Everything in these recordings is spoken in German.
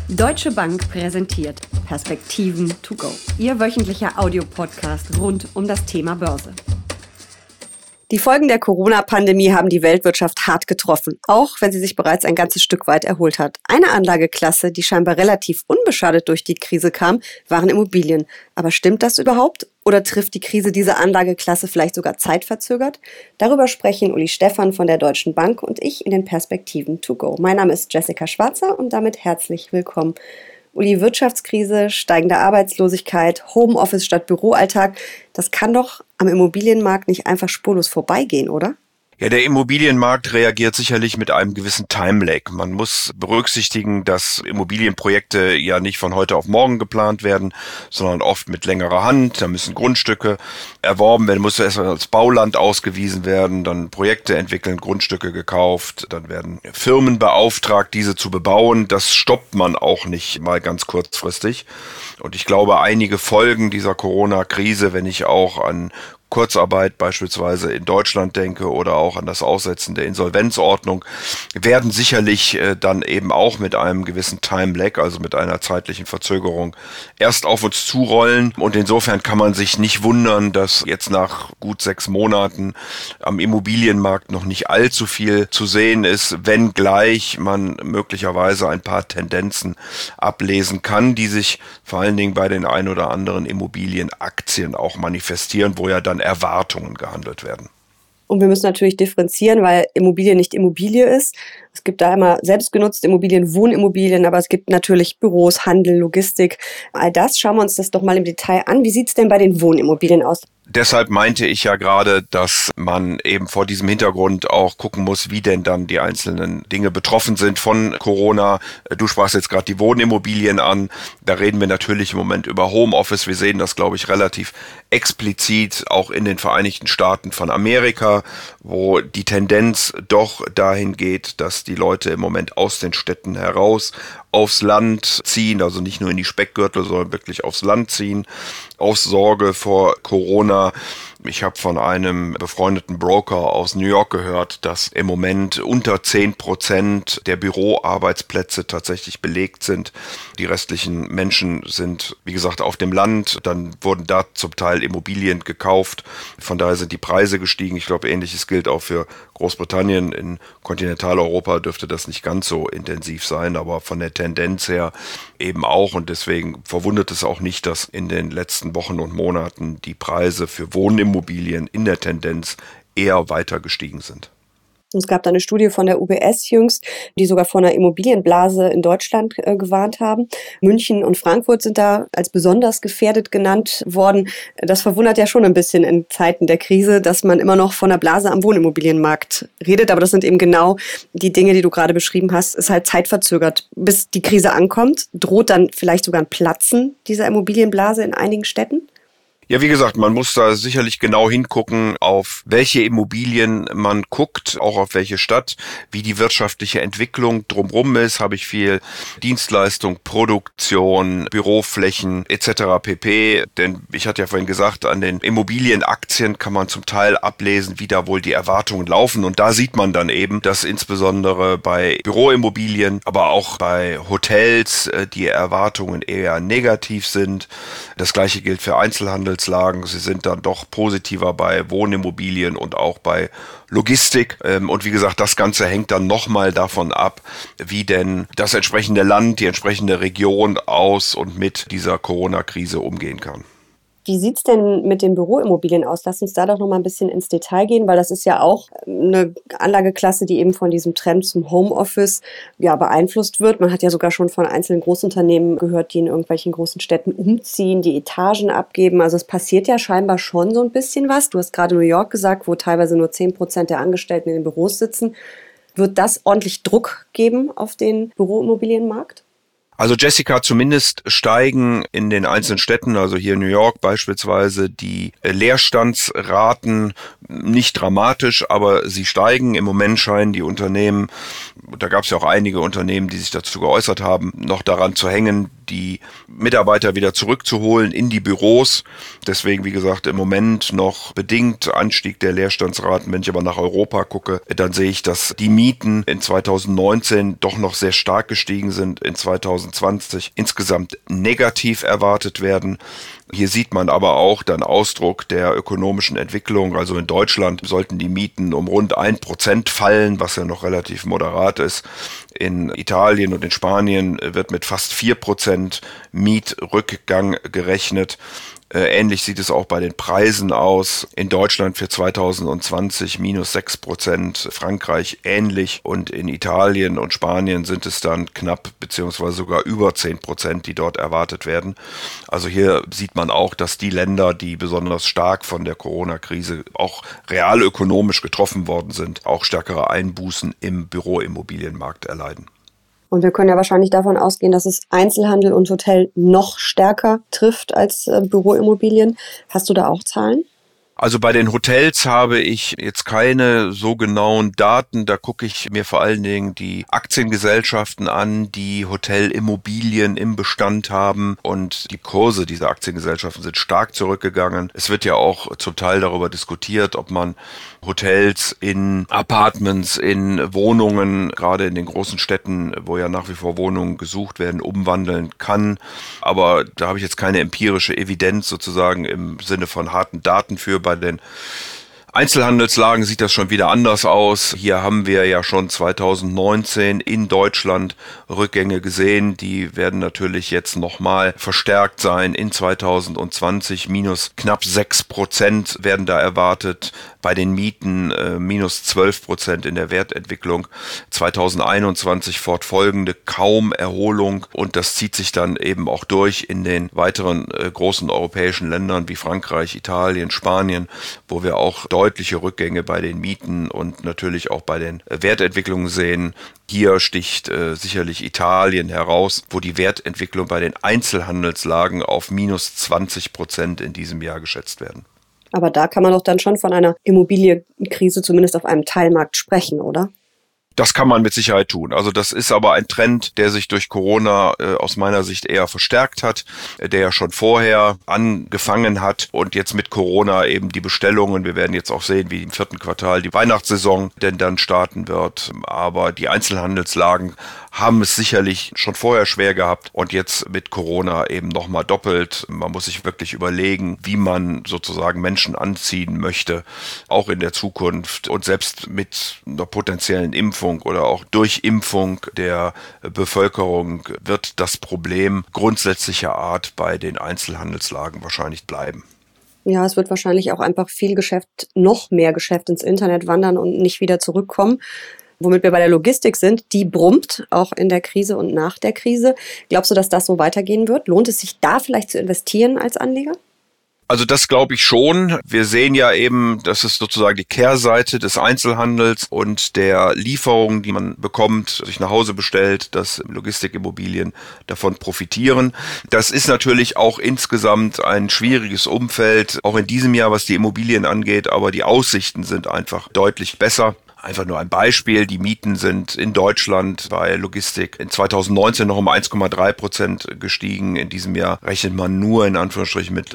Deutsche Bank präsentiert Perspektiven to go. Ihr wöchentlicher Audiopodcast rund um das Thema Börse. Die Folgen der Corona-Pandemie haben die Weltwirtschaft hart getroffen, auch wenn sie sich bereits ein ganzes Stück weit erholt hat. Eine Anlageklasse, die scheinbar relativ unbeschadet durch die Krise kam, waren Immobilien. Aber stimmt das überhaupt? Oder trifft die Krise diese Anlageklasse vielleicht sogar zeitverzögert? Darüber sprechen Uli Stephan von der Deutschen Bank und ich in den Perspektiven to go. Mein Name ist Jessica Schwarzer und damit herzlich willkommen. Uli, Wirtschaftskrise, steigende Arbeitslosigkeit, Homeoffice statt Büroalltag, das kann doch am Immobilienmarkt nicht einfach spurlos vorbeigehen, oder? Ja, der Immobilienmarkt reagiert sicherlich mit einem gewissen Time-Lag. Man muss berücksichtigen, dass Immobilienprojekte ja nicht von heute auf morgen geplant werden, sondern oft mit längerer Hand. Da müssen Grundstücke erworben werden, muss erst als Bauland ausgewiesen werden, dann Projekte entwickeln, Grundstücke gekauft, dann werden Firmen beauftragt, diese zu bebauen. Das stoppt man auch nicht mal ganz kurzfristig. Und ich glaube, einige Folgen dieser Corona-Krise, wenn ich auch an Kurzarbeit beispielsweise in Deutschland denke oder auch an das Aussetzen der Insolvenzordnung, werden sicherlich dann eben auch mit einem gewissen Time-Lag, also mit einer zeitlichen Verzögerung, erst auf uns zurollen. Und insofern kann man sich nicht wundern, dass jetzt nach gut 6 Monaten am Immobilienmarkt noch nicht allzu viel zu sehen ist, wenngleich man möglicherweise ein paar Tendenzen ablesen kann, die sich vor allen Dingen bei den ein oder anderen Immobilienaktien auch manifestieren, wo ja dann Erwartungen gehandelt werden. Und wir müssen natürlich differenzieren, weil Immobilie nicht Immobilie ist. Es gibt da immer selbstgenutzte Immobilien, Wohnimmobilien, aber es gibt natürlich Büros, Handel, Logistik. All das schauen wir uns das doch mal im Detail an. Wie sieht es denn bei den Wohnimmobilien aus? Deshalb meinte ich ja gerade, dass man eben vor diesem Hintergrund auch gucken muss, wie denn dann die einzelnen Dinge betroffen sind von Corona. Du sprachst jetzt gerade die Wohnimmobilien an. Da reden wir natürlich im Moment über Homeoffice. Wir sehen das, glaube ich, relativ explizit auch in den Vereinigten Staaten von Amerika, wo die Tendenz doch dahin geht, dass die Leute im Moment aus den Städten heraus aufs Land ziehen, also nicht nur in die Speckgürtel, sondern wirklich aufs Land ziehen, aus Sorge vor Corona. Ich habe von einem befreundeten Broker aus New York gehört, dass im Moment unter 10% der Büroarbeitsplätze tatsächlich belegt sind. Die restlichen Menschen sind, wie gesagt, auf dem Land. Dann wurden da zum Teil Immobilien gekauft. Von daher sind die Preise gestiegen. Ich glaube, Ähnliches gilt auch für Großbritannien. In Kontinentaleuropa dürfte das nicht ganz so intensiv sein, aber von der Tendenz her eben auch. Und deswegen verwundert es auch nicht, dass in den letzten Wochen und Monaten die Preise für Wohnimmobilien in der Tendenz eher weiter gestiegen sind. Es gab da eine Studie von der UBS jüngst, die sogar vor einer Immobilienblase in Deutschland gewarnt haben. München und Frankfurt sind da als besonders gefährdet genannt worden. Das verwundert ja schon ein bisschen in Zeiten der Krise, dass man immer noch von einer Blase am Wohnimmobilienmarkt redet. Aber das sind eben genau die Dinge, die du gerade beschrieben hast. Ist halt zeitverzögert, bis die Krise ankommt. Droht dann vielleicht sogar ein Platzen dieser Immobilienblase in einigen Städten? Ja, wie gesagt, man muss da sicherlich genau hingucken, auf welche Immobilien man guckt, auch auf welche Stadt, wie die wirtschaftliche Entwicklung drumherum ist. Habe ich viel Dienstleistung, Produktion, Büroflächen etc. pp. Denn ich hatte ja vorhin gesagt, an den Immobilienaktien kann man zum Teil ablesen, wie da wohl die Erwartungen laufen. Und da sieht man dann eben, dass insbesondere bei Büroimmobilien, aber auch bei Hotels die Erwartungen eher negativ sind. Das Gleiche gilt für Einzelhandelslagen. Sie sind dann doch positiver bei Wohnimmobilien und auch bei Logistik. Und wie gesagt, das Ganze hängt dann nochmal davon ab, wie denn das entsprechende Land, die entsprechende Region aus und mit dieser Corona-Krise umgehen kann. Wie sieht's denn mit den Büroimmobilien aus? Lass uns da doch noch mal ein bisschen ins Detail gehen, weil das ist ja auch eine Anlageklasse, die eben von diesem Trend zum Homeoffice beeinflusst wird. Man hat ja sogar schon von einzelnen Großunternehmen gehört, die in irgendwelchen großen Städten umziehen, die Etagen abgeben. Also es passiert ja scheinbar schon so ein bisschen was. Du hast gerade New York gesagt, wo teilweise nur 10% der Angestellten in den Büros sitzen. Wird das ordentlich Druck geben auf den Büroimmobilienmarkt? Also Jessica, zumindest steigen in den einzelnen Städten, also hier in New York beispielsweise, die Leerstandsraten nicht dramatisch, aber sie steigen. Im Moment scheinen die Unternehmen, da gab es ja auch einige Unternehmen, die sich dazu geäußert haben, noch daran zu hängen, die Mitarbeiter wieder zurückzuholen in die Büros. Deswegen, wie gesagt, im Moment noch bedingt Anstieg der Leerstandsraten. Wenn ich aber nach Europa gucke, dann sehe ich, dass die Mieten in 2019 doch noch sehr stark gestiegen sind, in 2020 insgesamt negativ erwartet werden. Hier sieht man aber auch dann Ausdruck der ökonomischen Entwicklung. Also in Deutschland sollten die Mieten um rund 1% fallen, was ja noch relativ moderat ist. In Italien und in Spanien wird mit fast 4% Mietrückgang gerechnet. Ähnlich sieht es auch bei den Preisen aus. In Deutschland für 2020 minus 6%, Frankreich ähnlich und in Italien und Spanien sind es dann knapp beziehungsweise sogar über 10%, die dort erwartet werden. Also hier sieht man auch, dass die Länder, die besonders stark von der Corona-Krise auch real ökonomisch getroffen worden sind, auch stärkere Einbußen im Büroimmobilienmarkt erleiden. Und wir können ja wahrscheinlich davon ausgehen, dass es Einzelhandel und Hotel noch stärker trifft als Büroimmobilien. Hast du da auch Zahlen? Also bei den Hotels habe ich jetzt keine so genauen Daten. Da gucke ich mir vor allen Dingen die Aktiengesellschaften an, die Hotelimmobilien im Bestand haben. Und die Kurse dieser Aktiengesellschaften sind stark zurückgegangen. Es wird ja auch zum Teil darüber diskutiert, ob man Hotels in Apartments, in Wohnungen, gerade in den großen Städten, wo ja nach wie vor Wohnungen gesucht werden, umwandeln kann. Aber da habe ich jetzt keine empirische Evidenz sozusagen im Sinne von harten Daten für. Bei den Einzelhandelslagen sieht das schon wieder anders aus. Hier haben wir ja schon 2019 in Deutschland Rückgänge gesehen. Die werden natürlich jetzt nochmal verstärkt sein. In 2020 minus knapp 6% werden da erwartet. Bei den Mieten minus 12% in der Wertentwicklung. 2021 fortfolgende kaum Erholung. Und das zieht sich dann eben auch durch in den weiteren großen europäischen Ländern wie Frankreich, Italien, Spanien, wo wir auch deutliche Rückgänge bei den Mieten und natürlich auch bei den Wertentwicklungen sehen. Hier sticht sicherlich Italien heraus, wo die Wertentwicklung bei den Einzelhandelslagen auf minus 20% in diesem Jahr geschätzt werden. Aber da kann man doch dann schon von einer Immobilienkrise zumindest auf einem Teilmarkt sprechen, oder? Das kann man mit Sicherheit tun. Also das ist aber ein Trend, der sich durch Corona aus meiner Sicht eher verstärkt hat, der ja schon vorher angefangen hat und jetzt mit Corona eben die Bestellungen. Wir werden jetzt auch sehen, wie im 4. Quartal die Weihnachtssaison denn dann starten wird. Aber die Einzelhandelslagen haben es sicherlich schon vorher schwer gehabt und jetzt mit Corona eben nochmal doppelt. Man muss sich wirklich überlegen, wie man sozusagen Menschen anziehen möchte, auch in der Zukunft und selbst mit einer potenziellen Impfung oder auch durch Impfung der Bevölkerung wird das Problem grundsätzlicher Art bei den Einzelhandelslagen wahrscheinlich bleiben. Ja, es wird wahrscheinlich auch einfach viel Geschäft, noch mehr Geschäft ins Internet wandern und nicht wieder zurückkommen. Womit wir bei der Logistik sind, die brummt, auch in der Krise und nach der Krise. Glaubst du, dass das so weitergehen wird? Lohnt es sich da vielleicht zu investieren als Anleger? Also das glaube ich schon. Wir sehen ja eben, das ist sozusagen die Kehrseite des Einzelhandels und der Lieferungen, die man bekommt, sich nach Hause bestellt, dass Logistikimmobilien davon profitieren. Das ist natürlich auch insgesamt ein schwieriges Umfeld, auch in diesem Jahr, was die Immobilien angeht, aber die Aussichten sind einfach deutlich besser. Einfach nur ein Beispiel, die Mieten sind in Deutschland bei Logistik in 2019 noch um 1,3% gestiegen. In diesem Jahr rechnet man nur in Anführungsstrichen mit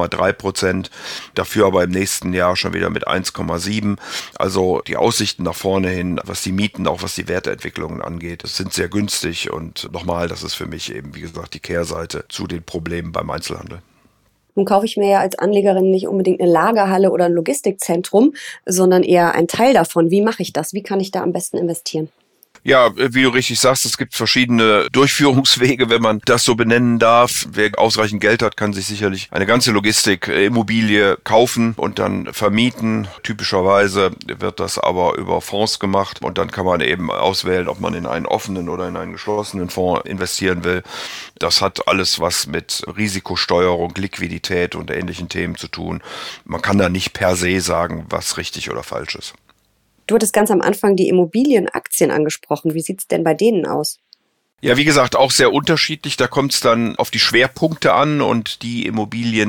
0,3%, dafür aber im nächsten Jahr schon wieder mit 1,7%. Also die Aussichten nach vorne hin, was die Mieten, auch was die Wertentwicklungen angeht, sind sehr günstig und nochmal, das ist für mich eben, wie gesagt, die Kehrseite zu den Problemen beim Einzelhandel. Nun kaufe ich mir ja als Anlegerin nicht unbedingt eine Lagerhalle oder ein Logistikzentrum, sondern eher ein Teil davon. Wie mache ich das? Wie kann ich da am besten investieren? Ja, wie du richtig sagst, es gibt verschiedene Durchführungswege, wenn man das so benennen darf. Wer ausreichend Geld hat, kann sich sicherlich eine ganze Logistikimmobilie kaufen und dann vermieten. Typischerweise wird das aber über Fonds gemacht und dann kann man eben auswählen, ob man in einen offenen oder in einen geschlossenen Fonds investieren will. Das hat alles was mit Risikosteuerung, Liquidität und ähnlichen Themen zu tun. Man kann da nicht per se sagen, was richtig oder falsch ist. Du hattest ganz am Anfang die Immobilienaktien angesprochen. Wie sieht's denn bei denen aus? Ja, wie gesagt, auch sehr unterschiedlich. Da kommt es dann auf die Schwerpunkte an und die Immobilienaktien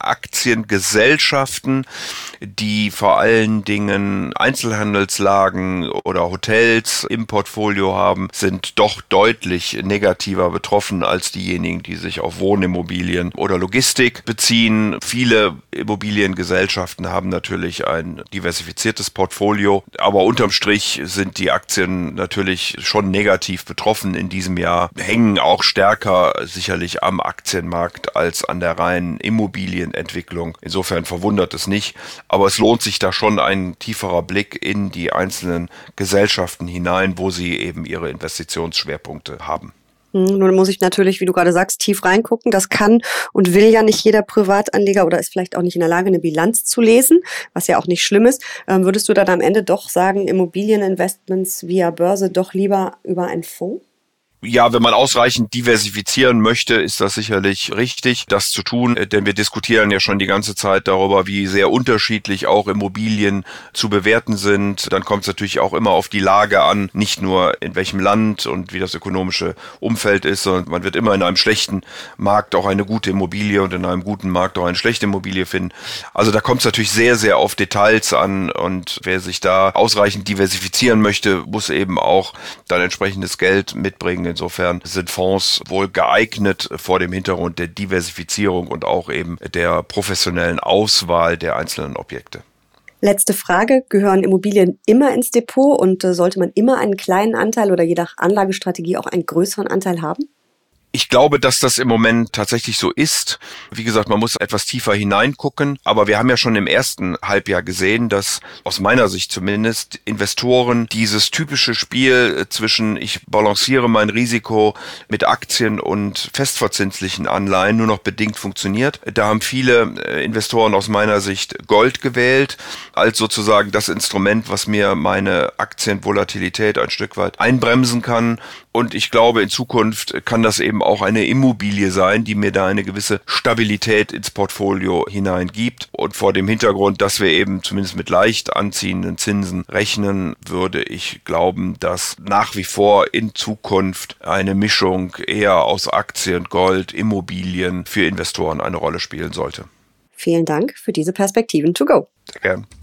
Aktiengesellschaften, die vor allen Dingen Einzelhandelslagen oder Hotels im Portfolio haben, sind doch deutlich negativer betroffen als diejenigen, die sich auf Wohnimmobilien oder Logistik beziehen. Viele Immobiliengesellschaften haben natürlich ein diversifiziertes Portfolio, aber unterm Strich sind die Aktien natürlich schon negativ betroffen in diesem Jahr, hängen auch stärker sicherlich am Aktienmarkt als an der reinen Immobilienentwicklung. Insofern verwundert es nicht, aber es lohnt sich da schon ein tieferer Blick in die einzelnen Gesellschaften hinein, wo sie eben ihre Investitionsschwerpunkte haben. Nun muss ich natürlich, wie du gerade sagst, tief reingucken. Das kann und will ja nicht jeder Privatanleger oder ist vielleicht auch nicht in der Lage, eine Bilanz zu lesen, was ja auch nicht schlimm ist. Würdest du dann am Ende doch sagen, Immobilieninvestments via Börse doch lieber über einen Fonds? Ja, wenn man ausreichend diversifizieren möchte, ist das sicherlich richtig, das zu tun, denn wir diskutieren ja schon die ganze Zeit darüber, wie sehr unterschiedlich auch Immobilien zu bewerten sind. Dann kommt es natürlich auch immer auf die Lage an, nicht nur in welchem Land und wie das ökonomische Umfeld ist, sondern man wird immer in einem schlechten Markt auch eine gute Immobilie und in einem guten Markt auch eine schlechte Immobilie finden. Also da kommt es natürlich sehr, sehr auf Details an und wer sich da ausreichend diversifizieren möchte, muss eben auch dann entsprechendes Geld mitbringen. Insofern sind Fonds wohl geeignet vor dem Hintergrund der Diversifizierung und auch eben der professionellen Auswahl der einzelnen Objekte. Letzte Frage, gehören Immobilien immer ins Depot und sollte man immer einen kleinen Anteil oder je nach Anlagestrategie auch einen größeren Anteil haben? Ich glaube, dass das im Moment tatsächlich so ist. Wie gesagt, man muss etwas tiefer hineingucken. Aber wir haben ja schon im ersten Halbjahr gesehen, dass aus meiner Sicht zumindest Investoren dieses typische Spiel zwischen ich balanciere mein Risiko mit Aktien und festverzinslichen Anleihen nur noch bedingt funktioniert. Da haben viele Investoren aus meiner Sicht Gold gewählt als sozusagen das Instrument, was mir meine Aktienvolatilität ein Stück weit einbremsen kann. Und ich glaube, in Zukunft kann das eben auch eine Immobilie sein, die mir da eine gewisse Stabilität ins Portfolio hineingibt. Und vor dem Hintergrund, dass wir eben zumindest mit leicht anziehenden Zinsen rechnen, würde ich glauben, dass nach wie vor in Zukunft eine Mischung eher aus Aktien, Gold, Immobilien für Investoren eine Rolle spielen sollte. Vielen Dank für diese Perspektiven to go. Sehr gern.